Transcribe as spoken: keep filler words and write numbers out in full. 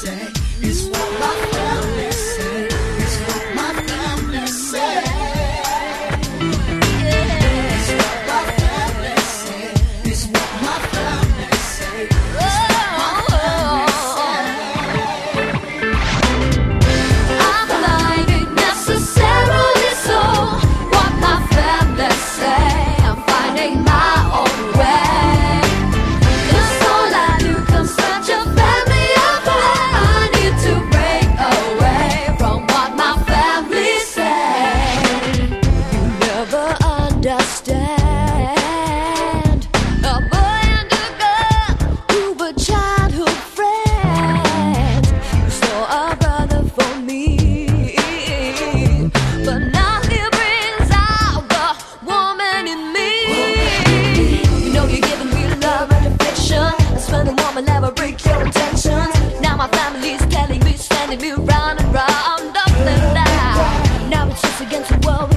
say. It's what my family say. It's what my family say. Yeah. It's what my family say. It's what my family say. It's what my family say. I find it necessarily so. What my family say. I'm finding my own way. 'Cause all I do comes such a family affair. I need to break away from what my family say. You never understand a boy and a girl who were childhood friends. You saw a brother for me, but now he brings out the woman in me. You know you're giving me love and affection. That's when the woman never break your intentions. Now my family's telling me, sending me round and round, up and down. Now it's just against the world.